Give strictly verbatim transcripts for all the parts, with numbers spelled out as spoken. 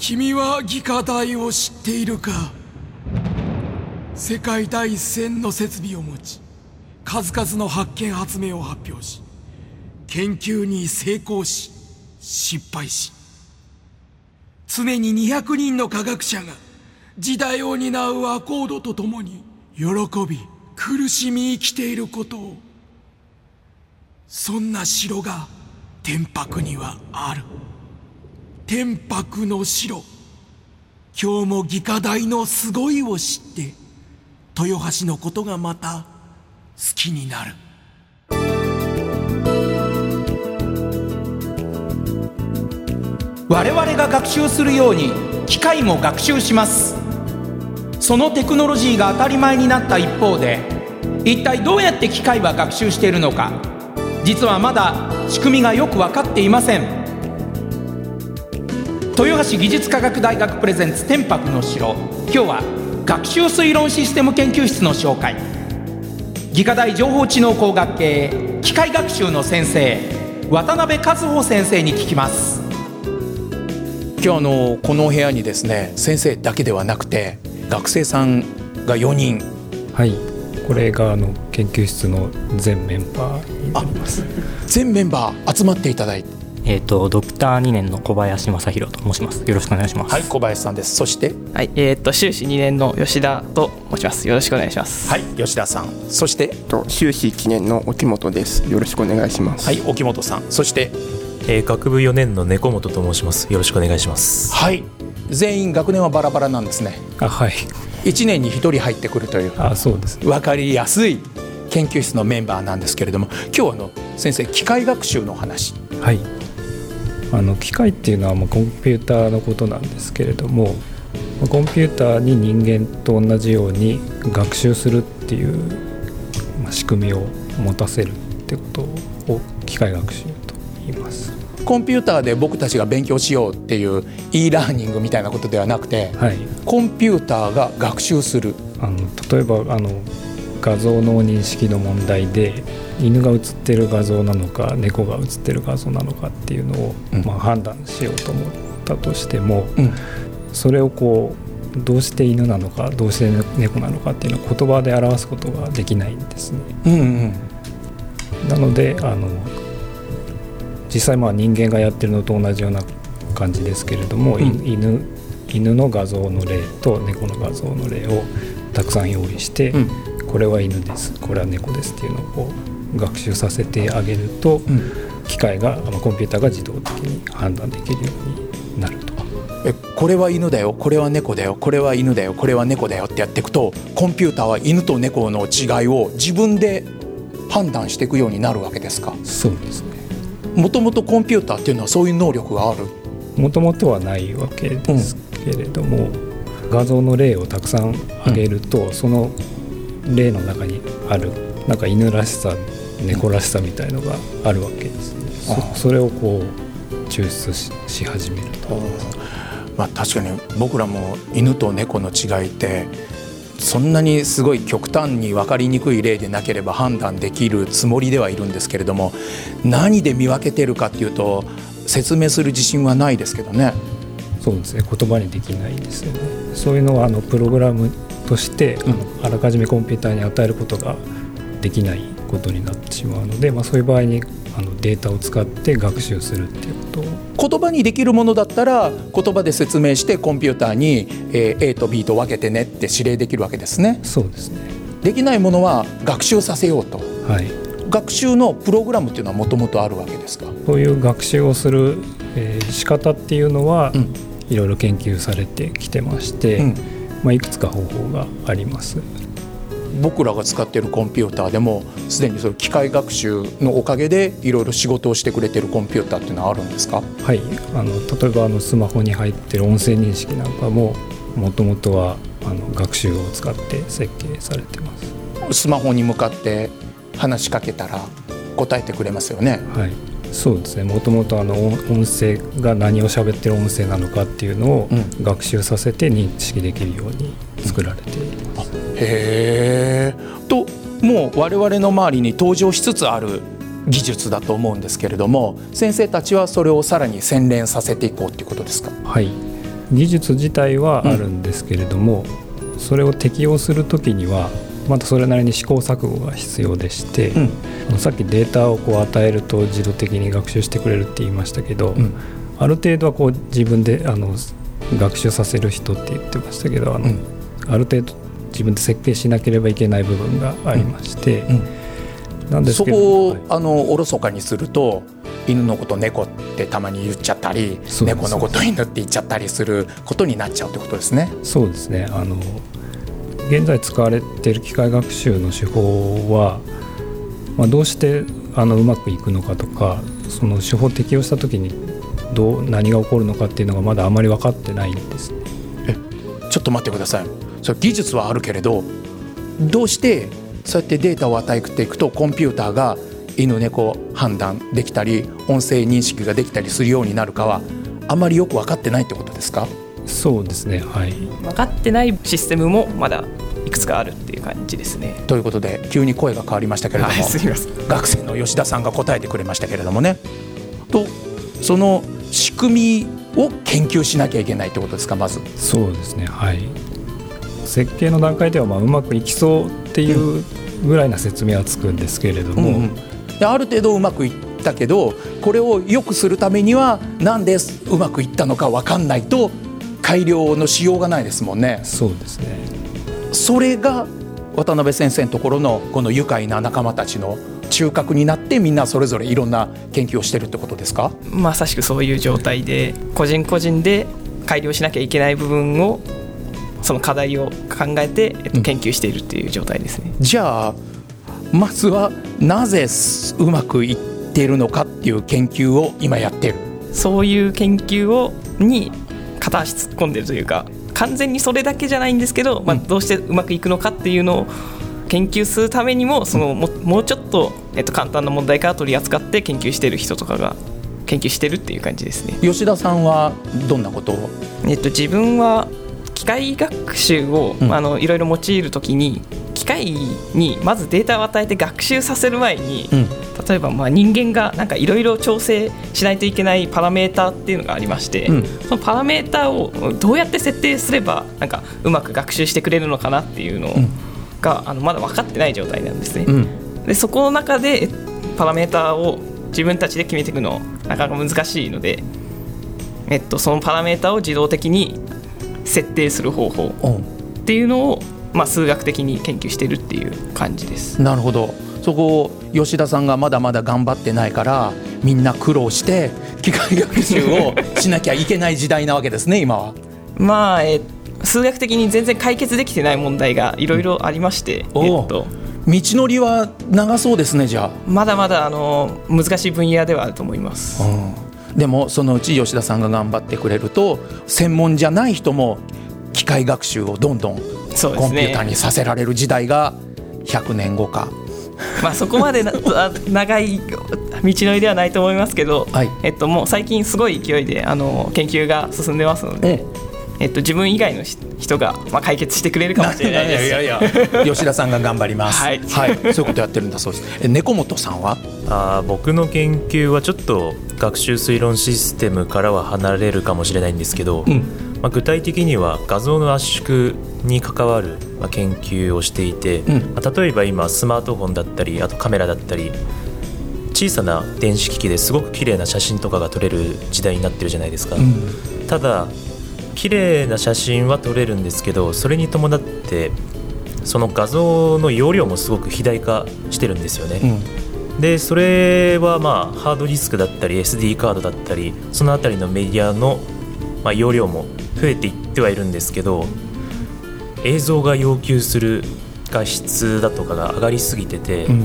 君は技科大を知っているか。世界第一線の設備を持ち、数々の発見発明を発表し、研究に成功し失敗し、常ににひゃくにんの科学者が時代を担うアコードとともに喜び苦しみ生きていることを。そんな城が天白にはある。天白の城。今日も技科大のすごいを知って豊橋のことがまた好きになる。 我々が学習するように機械も学習します。そのテクノロジーが当たり前になった一方で、一体どうやって機械は学習しているのか、実はまだ仕組みがよく分かっていません。豊橋技術科学大学プレゼンツ天白の城。今日は学習推論システム研究室の紹介。技科大情報知能工学系機械学習の先生、渡辺和穂先生に聞きます。 今日あのこの部屋にですね、先生だけではなくて学生さんがよにん。 はい、これがあの研究室の全メンバーになります。 全メンバー集まっていただいて、 えーと、ドクターにねんの小林正弘と申します。よろしくお願いします。 はい、小林さんです。そして、 はい、えーと修士にねんの吉田と申します。よろしくお願いします。 はい、吉田さん。そして修士いちねんの沖本です。よろしくお願いします。 はい、沖本さん。そして、 えー、学部よねんの猫本と申します。よろしくお願いします。 はい、全員学年はバラバラなんですね。 あ、はい。 いちねんにひとり入ってくるという、 あ、そうです、ね、 分かりやすい研究室のメンバーなんですけれども、今日はあの先生、機械学習の話。 はい、あの機械っていうのはまあコンピューターのことなんですけれども、コンピューターに人間と同じように学習するっていう、まあ、仕組みを持たせるってことを機械学習と言います。 コンピューターで僕たちが勉強しようっていう e ラーニングみたいなことではなくて、はい、コンピューターが学習する。 あの例えばあの画像の認識の問題で、犬が写ってる画像なのか猫が写ってる画像なのかっていうのを、うんまあ、判断しようと思ったとしても、うん、それをこうどうして犬なのかどうして猫なのかっていうのを言葉で表すことができないんですね。うんうん、なのであの実際まあ人間がやってるのと同じような感じですけれども、うん、犬, 犬の画像の例と猫の画像の例をたくさん用意して、うん、これは犬です、これは猫ですっていうのをこう学習させてあげると、うん、機械がコンピューターが自動的に判断できるようになると。 えこれは犬だよ、これは猫だよ、これは犬だよ、これは猫だよってやっていくと、コンピューターは犬と猫の違いを自分で判断していくようになるわけですか？ そうですね。 もともとコンピューターっていうのはそういう能力がある？ もともとはないわけですけれども、うん、画像の例をたくさん挙げると、うん、その例の中にあるなんか犬らしさ、猫らしさみたいのがあるわけですね。うん、そ, それをこう抽出 し, し始めると、うんまあ、確かに僕らも犬と猫の違いってそんなにすごい極端に分かりにくい例でなければ判断できるつもりではいるんですけれども、何で見分けてるかっていうと説明する自信はないですけどね。 そうですね、言葉にできないですよね。そういうのはあのプログラムとして、うん、あ, あらかじめコンピューターに与えることができないことになってしまうので、まあ、そういう場合にあのデータを使って学習するっていうことを、 言葉にできるものだったら言葉で説明してコンピューターに、えー、A と B と分けてねって指令できるわけですね。 そうですね。 できないものは学習させようと、 はい、 学習のプログラムっていうのはもともとあるわけですか？ そういう学習をする、えー、仕方っていうのは、うん、いろいろ研究されてきてまして、うんまあ、いくつか方法があります。 僕らが使っているコンピューターでもすでにその機械学習のおかげでいろいろ仕事をしてくれているコンピューターっていうのはあるんですか？ はい、あの例えばあのスマホに入っている音声認識なんかももともとはあの学習を使って設計されてます。 スマホに向かって話しかけたら答えてくれますよね。 はい、そうですね。もともとあの音声が何を喋ってる音声なのかっていうのを学習させて認識できるように作られています。 うん、へーと、もう我々の周りに登場しつつある技術だと思うんですけれども、先生たちはそれをさらに洗練させていこうということですか？ はい、 技術自体はあるんですけれども、うん、それを適用するときにはまたそれなりに試行錯誤が必要でして、うん、あのさっきデータをこう与えると自動的に学習してくれるって言いましたけど、うん、ある程度はこう自分であの学習させる人って言ってましたけど、あの、うん、ある程度自分で設計しなければいけない部分がありまして、うんうん、なんですけど、 そこを、はい、あのおろそかにすると犬のこと猫ってたまに言っちゃったり、猫のこと犬って言っちゃったりすることになっちゃうってことですね。 そうですね。あの現在使われている機械学習の手法は、まあ、どうしてあのうまくいくのかとか、その手法を適用したときにどう何が起こるのかっていうのがまだあまり分かってないんですね。 えちょっと待ってください。それ技術はあるけれど、どうしてそうやってデータを与えていくとコンピューターが犬猫判断できたり音声認識ができたりするようになるかはあまりよく分かってないってことですか？ そうですね、はい、 分かってないシステムもまだいくつかあるっていう感じですね。 ということで急に声が変わりましたけれども、はい、 すみません。 学生の吉田さんが答えてくれましたけれどもね、とその仕組みを研究しなきゃいけないってことですか？まずそうですね、はい、設計の段階ではまあうまくいきそうっていうぐらいな説明はつくんですけれども、うんうん、 である程度うまくいったけど、これを良くするためにはなんでうまくいったのか分かんないと改良のしようがないですもんね。 そうですね。 それが渡辺先生のところのこの愉快な仲間たちの中核になって、みんなそれぞれいろんな研究をしてるってことですか？ まさしくそういう状態で、個人個人で改良しなきゃいけない部分を、その課題を考えて、えっと、研究しているっていう状態ですね、 うん、じゃあまずはなぜうまくいっているのかっていう研究を今やってる。 そういう研究をに片足突っ込んでるというか、完全にそれだけじゃないんですけど、まあ、どうしてうまくいくのかっていうのを研究するためにも、その も, もうちょっと、えっと、簡単な問題から取り扱って研究している人とかが研究してるっていう感じですね。 吉田さんはどんなことを？ えっと、自分は機械学習を、うん、あのいろいろ用いるときに、機械にまずデータを与えて学習させる前に、うん、例えばまあ人間がなんかいろいろ調整しないといけないパラメーターっていうのがありまして、うん、そのパラメーターをどうやって設定すればなんかうまく学習してくれるのかなっていうのが、うん、あのまだ分かってない状態なんですね、うん、でそこの中でパラメーターを自分たちで決めていくのなかなか難しいので、えっと、そのパラメーターを自動的に設定する方法っていうのを、まあ、数学的に研究してるっていう感じです。 なるほど。そこを吉田さんがまだまだ頑張ってないから、みんな苦労して機械学習をしなきゃいけない時代なわけですね今は。 まあ、え数学的に全然解決できてない問題がいろいろありまして、うん、えっと、 道のりは長そうですね。じゃあまだまだあの難しい分野ではあると思います、うん、 でもそのうち吉田さんが頑張ってくれると、専門じゃない人も機械学習をどんどんコンピューターにさせられる時代がひゃくねんごか。 まあ、そこまでな長い道のりではないと思いますけど、はい、えっと、もう最近すごい勢いであの研究が進んでますので、えっと、自分以外の人が、まあ、解決してくれるかもしれないです。 いやいやいや吉田さんが頑張ります、はいはい、そういうことやってるんだそうです。え猫本さんは？ あ僕の研究はちょっと学習推論システムからは離れるかもしれないんですけど、うん、まあ、具体的には画像の圧縮に関わる研究をしていて、うん、まあ、例えば今スマートフォンだったり、あとカメラだったり、小さな電子機器ですごく綺麗な写真とかが撮れる時代になってるじゃないですか、うん、ただ綺麗な写真は撮れるんですけど、それに伴ってその画像の容量もすごく肥大化してるんですよね、うん、でそれはまあハードディスクだったり エスディー カードだったり、そのあたりのメディアのまあ容量も増えていってはいるんですけど、映像が要求する画質だとかが上がりすぎてて、うん、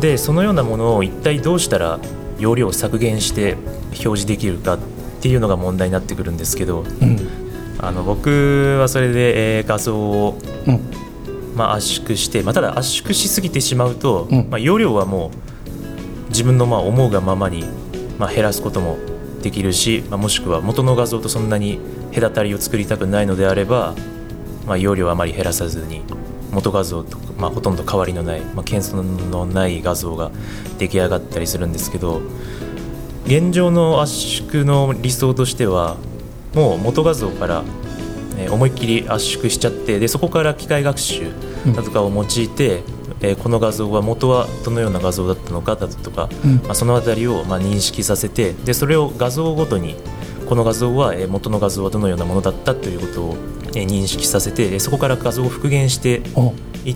でそのようなものを一体どうしたら容量を削減して表示できるかっていうのが問題になってくるんですけど、うん、あの僕はそれで、えー、画像を、うんまあ、圧縮して、まあ、ただ圧縮しすぎてしまうと、うんまあ、容量はもう自分のまあ思うがままに、まあ、減らすこともできるし、まあ、もしくは元の画像とそんなに隔たりを作りたくないのであれば、まあ、容量はあまり減らさずに元画像と、まあ、ほとんど変わりのない、まあ、謙遜のない画像が出来上がったりするんですけど、現状の圧縮の理想としてはもう元画像から思いっきり圧縮しちゃって、でそこから機械学習だとかを用いて、うん、この画像は元はどのような画像だったのかだとか、うんまあ、そのあたりをまあ認識させて、でそれを画像ごとにこの画像は元の画像はどのようなものだったということを認識させて、そこから画像を復元していって、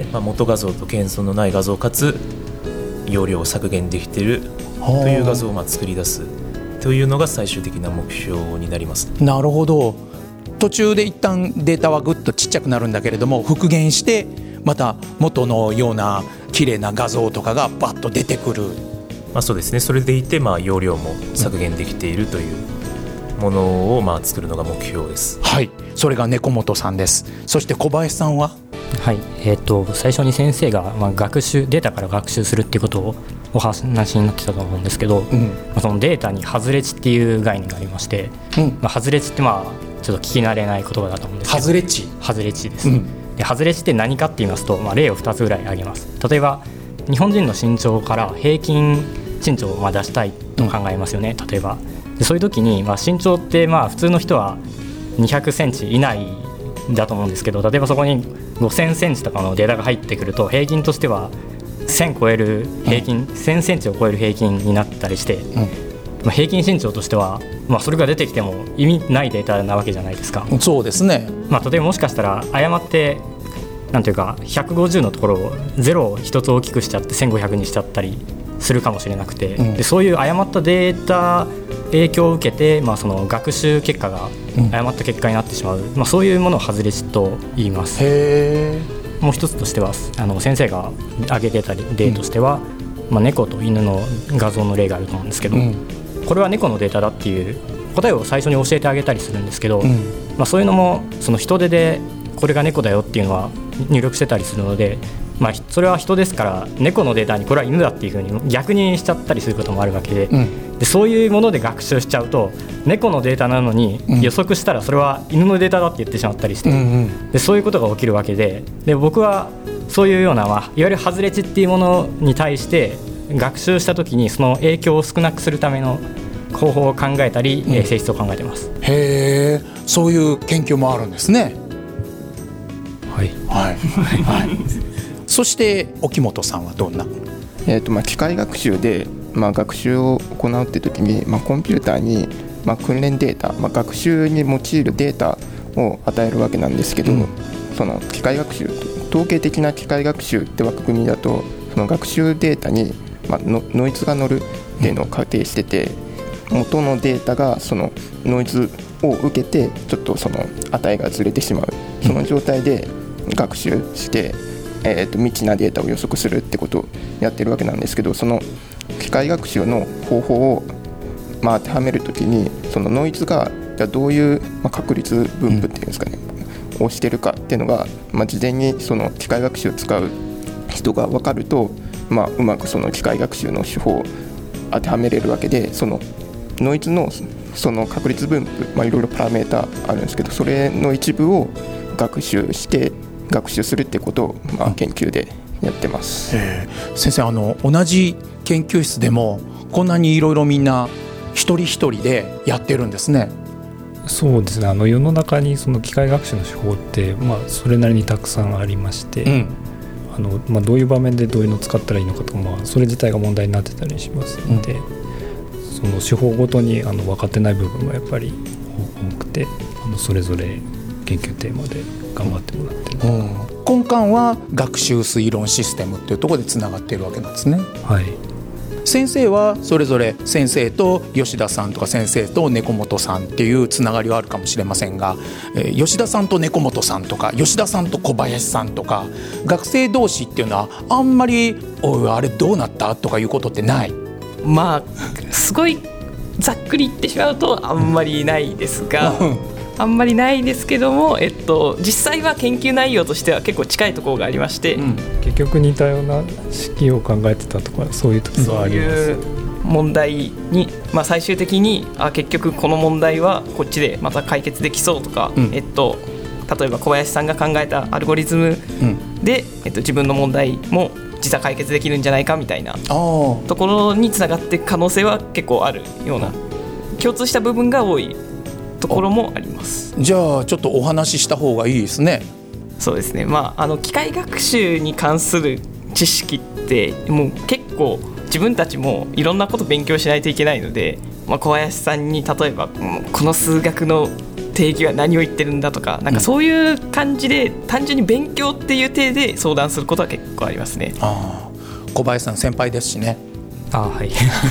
まあ、元画像と謙遜のない画像かつ容量を削減できているという画像をまあ作り出すというのが最終的な目標になります。 なるほど。途中で一旦データはぐっとちっちゃくなるんだけれども、復元してまた元のような綺麗な画像とかがバッと出てくる、 まあ、そうですね。それでいてまあ容量も削減できているというものをまあ作るのが目標です。 はい、それが猫本さんです。そして小林さんは？ はい、えー、と最初に先生がまあ学習データから学習するっていうことをお話になってたと思うんですけど、うんまあ、そのデータに外れ値っていう概念がありまして、うんまあ、外れ値ってまあちょっと聞き慣れない言葉だと思うんですけど、 外れ値外れ値です、うん、で外れ値って何かって言いますと、まあ、例をふたつぐらい挙げます。例えば日本人の身長から平均身長をまあ出したいと考えますよね、うん、例えばでそういう時にまあ身長ってまあ普通の人はにひゃくセンチ以内だと思うんですけど、例えばそこにごせんセンチとかのデータが入ってくると平均としてはせん超える平均、うん、せんセンチを超える平均になったりして、うんまあ、平均身長としては、まあ、それが出てきても意味ないデータなわけじゃないですか。 そうですね、 まあ、例えばもしかしたら誤ってなんていうかひゃくごじゅうのところをゼロを一つ大きくしちゃってせんごひゃくにしちゃったりするかもしれなくて、うん、でそういう誤ったデータ影響を受けて、まあ、その学習結果が誤った結果になってしまう、うんまあ、そういうものを外れ値と言います。 へもう一つとしてはあの先生が挙げてた例としては、うんまあ、猫と犬の画像の例があると思うんですけど、うん、これは猫のデータだっていう答えを最初に教えてあげたりするんですけど、うんまあ、そういうのもその人手でこれが猫だよっていうのは入力してたりするので、まあ、それは人ですから猫のデータにこれは犬だっていう風に逆にしちゃったりすることもあるわけで、うん、でそういうもので学習しちゃうと猫のデータなのに予測したらそれは犬のデータだって言ってしまったりして、うんうん、でそういうことが起きるわけで、で僕はそういうような、まあ、いわゆる外れ値っていうものに対して学習したときにその影響を少なくするための方法を考えたり、うん、性質を考えてます。 へー、そういう研究もあるんですね。 はい、 はいはい、そして沖本さんはどんな？ えーとまあ、機械学習で、まあ、学習を行うって時に、まあ、コンピューターに、まあ、訓練データ、まあ、学習に用いるデータを与えるわけなんですけど、うん、その機械学習、統計的な機械学習って枠組みだとその学習データに、まあ、のノイズが乗るっていうのを仮定してて、元のデータがそのノイズを受けてちょっとその値がずれてしまう、その状態で学習して、えー、と未知なデータを予測するってことをやってるわけなんですけど、その機械学習の方法を、まあ、当てはめるときにそのノイズがじゃあどういう、まあ、確率分布っていうんですかね、をしてるかっていうのが、まあ、事前にその機械学習を使う人が分かると、まあ、うまくその機械学習の手法を当てはめれるわけで、そのノイズのその確率分布、まあ、いろいろパラメータあるんですけど、それの一部を学習して学習するってことを、まあ、研究でやってます。 えー、先生、あの同じ研究室でもこんなにいろいろみんな一人一人でやってるんですね。 そうですね、あの世の中にその機械学習の手法って、まあ、それなりにたくさんありまして、うんあのまあ、どういう場面でどういうのを使ったらいいのかとか、まあ、それ自体が問題になってたりしますので、うん、その手法ごとにあの分かってない部分がやっぱり多くて、あのそれぞれ研究テーマで頑張ってもらってる、うん根幹は学習推論システムっていうところでつながっているわけなんですね。 はい。 先生はそれぞれ先生と吉田さんとか先生と猫本さんっていうつながりはあるかもしれませんが、えー、吉田さんと猫本さんとか吉田さんと小林さんとか学生同士っていうのはあんまりおいあれどうなったとかいうことってない？ まあすごいざっくり言ってしまうとあんまりないですが、うん、あんまりないですけども、えっと、実際は研究内容としては結構近いところがありまして、うん、 結局似たような式を考えてたとかそういう時はあります。 そういう問題に、まあ、最終的にあ結局この問題はこっちでまた解決できそうとか、うんえっと、例えば小林さんが考えたアルゴリズムで、うんえっと、自分の問題も実は解決できるんじゃないかみたいなところにつながっていく可能性は結構あるような共通した部分が多いところもあります。 じゃあちょっとお話しした方がいいですね。 そうですね、まあ、あの機械学習に関する知識ってもう結構自分たちもいろんなこと勉強しないといけないので、まあ、小林さんに例えばこの数学の定義は何を言ってるんだとか、なんかそういう感じで単純に勉強っていう体で相談することは結構ありますね。 ああ、小林さん先輩ですしね。 あ、はい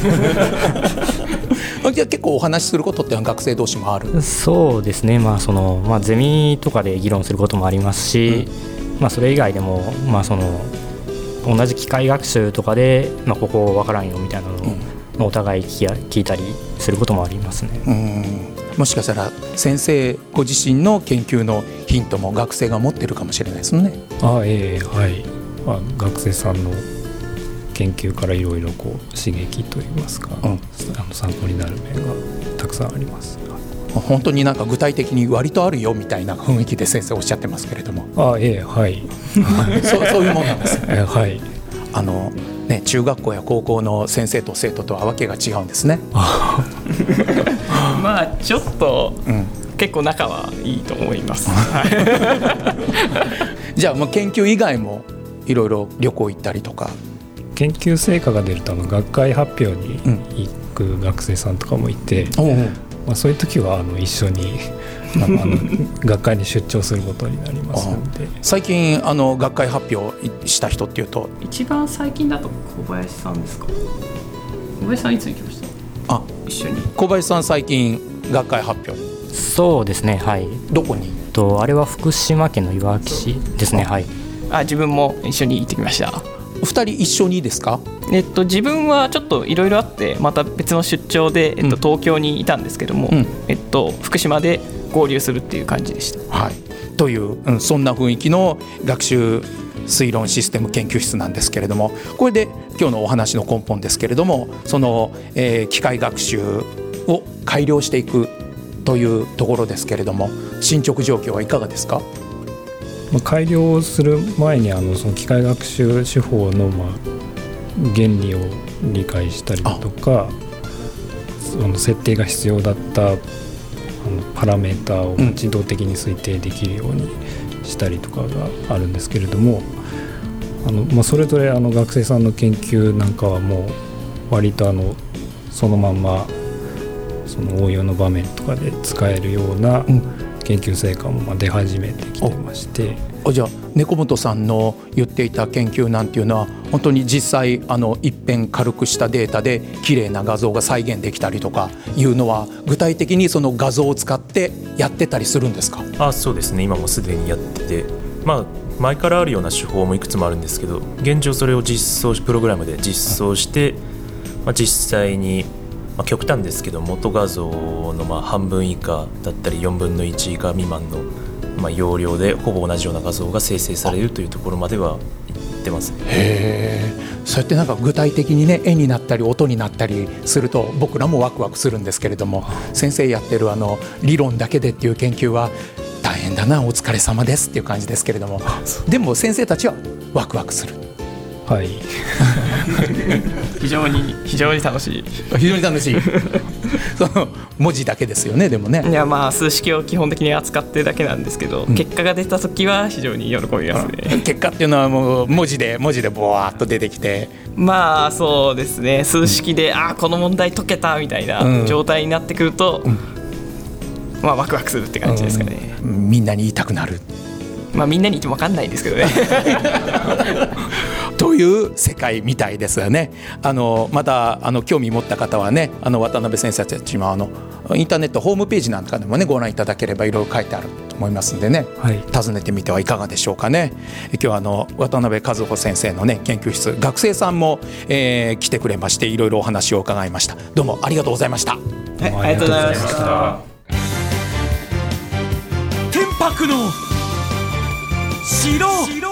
じゃあ結構お話しすることって学生同士もある？ そうですね、まあそのまあ、ゼミとかで議論することもありますし、うんまあ、それ以外でも、まあ、その同じ機械学習とかで、まあ、ここ分からんよみたいなのを、うん、お互い聞き聞いたりすることもありますね。 うん、もしかしたら先生ご自身の研究のヒントも学生が持ってるかもしれないですね。 あ、ええ、はい、まあ、学生さんの研究からいろいろこう刺激といいますか、うん、あの参考になる面がたくさんあります。 本当になんか具体的に割とあるよみたいな雰囲気で先生おっしゃってますけれども。 あ、ええ、はいそう、そういうもんなんです、 ええ、はい、 あのね、中学校や高校の先生と生徒とはわけが違うんですね。 まあちょっと、うん、結構仲はいいと思いますじゃあ、まあ研究以外もいろいろ旅行行ったりとか。 研究成果が出るとあの学会発表に行く学生さんとかもいて、うんまあ、そういう時はあの一緒にあのあの学会に出張することになりますので。 最近あの学会発表した人っていうと、 一番最近だと小林さんですか？小林さんいつ行きました？あ、一緒に。 小林さん最近学会発表。 そうですね、はい。 どこに？ とあれは福島県のいわき市ですね。はい。 あ、自分も一緒に行ってきました。 お二人一緒にですか？ えっと、自分はちょっといろいろあってまた別の出張で、えっと、東京にいたんですけども、うんえっと、福島で合流するっていう感じでした。 はい、という、うん、そんな雰囲気の学習推論システム研究室なんですけれども、これで今日のお話の根本ですけれども、その、えー、機械学習を改良していくというところですけれども、進捗状況はいかがですか？ 改良する前にあのその機械学習手法のまあ原理を理解したりだとか、その設定が必要だったあのパラメータを自動的に推定できるようにしたりとかがあるんですけれども、あの、まあ、それぞれあの学生さんの研究なんかはもう割とあのそのまんまその応用の場面とかで使えるような研究成果もまあ出始めてきてまして、 あ、じゃあ猫本さんの言っていた研究なんていうのは本当に実際あの一遍軽くしたデータで綺麗な画像が再現できたりとかいうのは具体的にその画像を使ってやってたりするんですか？ あ、そうですね、今もすでにやってて、まあ、前からあるような手法もいくつもあるんですけど、現状それを実装プログラムで実装して、まあ、実際に、まあ、極端ですけど元画像のまあ半分以下だったりよんぶんのいち以下未満のまあ容量でほぼ同じような画像が生成されるというところまでは行ってます。 へー、そうやってなんか具体的にね絵になったり音になったりすると僕らもワクワクするんですけれども、先生やってるあの理論だけでっていう研究は大変だな、お疲れ様ですっていう感じですけれども、でも先生たちはワクワクする。 はい非常に非常に楽しい非常に楽しいその文字だけですよね。でもね、 いや、まあ数式を基本的に扱ってるだけなんですけど、うん、結果が出た時は非常に喜びますね。 結果っていうのはもう文字で文字でボワーっと出てきて、 まあそうですね、数式で、うん、あ、この問題解けたみたいな状態になってくると、うん、まあワクワクするって感じですかね、 うん、みんなに言いたくなる。 まあみんなに言っても分かんないんですけどねという世界みたいですよね。あのまたあの興味持った方はね、あの渡辺先生たちもあのインターネットホームページなんかでもねご覧いただければいろいろ書いてあると思いますんでね、はい、訪ねてみてはいかがでしょうかね。今日はあの渡辺和穂先生のね研究室、学生さんも、えー、来てくれまして、いろいろお話を伺いました。どうもありがとうございました。はい、 ありがとうございました。 天白の城。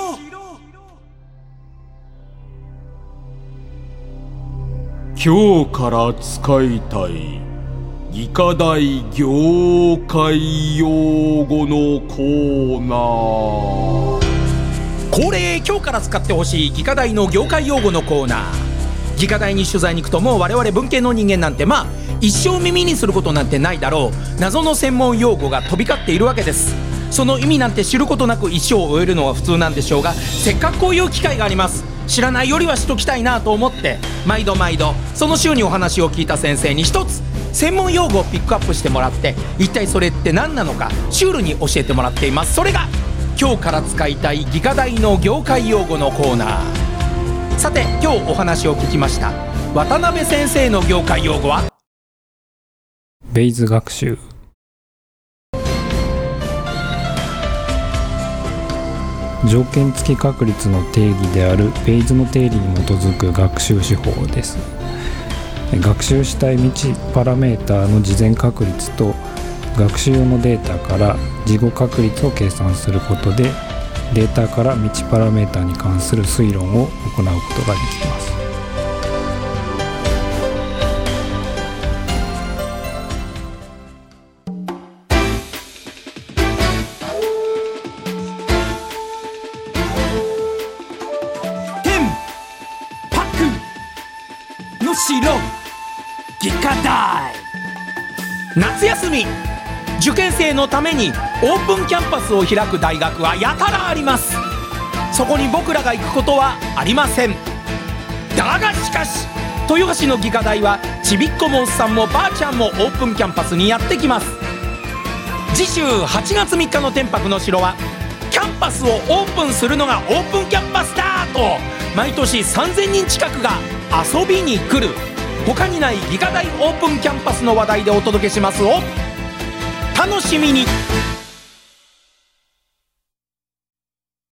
今日から使いたい技科大業界用語のコーナー。 恒例、今日から使ってほしい技科大の業界用語のコーナー。 技科大に取材に行くと、もう我々文系の人間なんてまあ一生耳にすることなんてないだろう謎の専門用語が飛び交っているわけです。その意味なんて知ることなく一生を終えるのは普通なんでしょうが、せっかくこういう機会があります、知らないよりはしときたいなと思って毎度毎度その週にお話を聞いた先生に一つ専門用語をピックアップしてもらって、一体それって何なのかシュールに教えてもらっています。それが今日から使いたい技科大の業界用語のコーナー。さて今日お話を聞きました渡辺先生の業界用語はベイズ学習。条件付き確率の定義であるベイズの定理に基づく学習手法です。学習したい未知パラメータの事前確率と学習用のデータから事後確率を計算することで、データから未知パラメータに関する推論を行うことができます。 技科大夏休み受験生のためにオープンキャンパスを開く大学はやたらあります。そこに僕らが行くことはありません。だがしかし豊橋の技科大はちびっこもおっさんもばあちゃんもオープンキャンパスにやってきます。次週はちがつみっかの天白の城はキャンパスをオープンするのがオープンキャンパスだと毎年さんぜんにん近くが遊びに来る。他にない技科大オープンキャンパスの話題でお届けしますを楽しみに。